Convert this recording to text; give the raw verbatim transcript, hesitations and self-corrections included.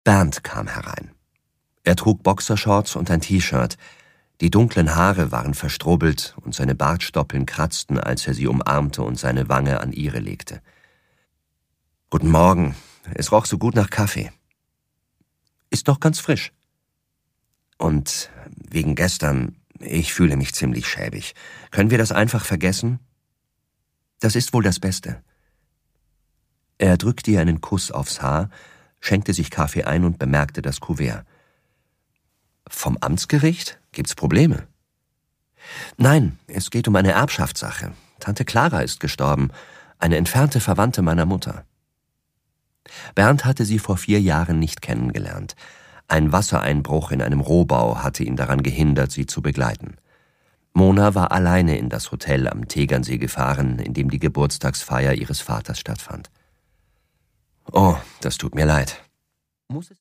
Bernd kam herein. Er trug Boxershorts und ein T-Shirt. Die dunklen Haare waren verstrubbelt und seine Bartstoppeln kratzten, als er sie umarmte und seine Wange an ihre legte. »Guten Morgen. Es roch so gut nach Kaffee.« »Ist doch ganz frisch.« »Und wegen gestern, ich fühle mich ziemlich schäbig. Können wir das einfach vergessen?« »Das ist wohl das Beste.« Er drückte ihr einen Kuss aufs Haar, schenkte sich Kaffee ein und bemerkte das Kuvert. »Vom Amtsgericht? Gibt's Probleme?« »Nein, es geht um eine Erbschaftssache. Tante Clara ist gestorben, eine entfernte Verwandte meiner Mutter.« Bernd hatte sie vor vier Jahren nicht kennengelernt. Ein Wassereinbruch in einem Rohbau hatte ihn daran gehindert, sie zu begleiten. Mona war alleine in das Hotel am Tegernsee gefahren, in dem die Geburtstagsfeier ihres Vaters stattfand. »Oh, das tut mir leid.«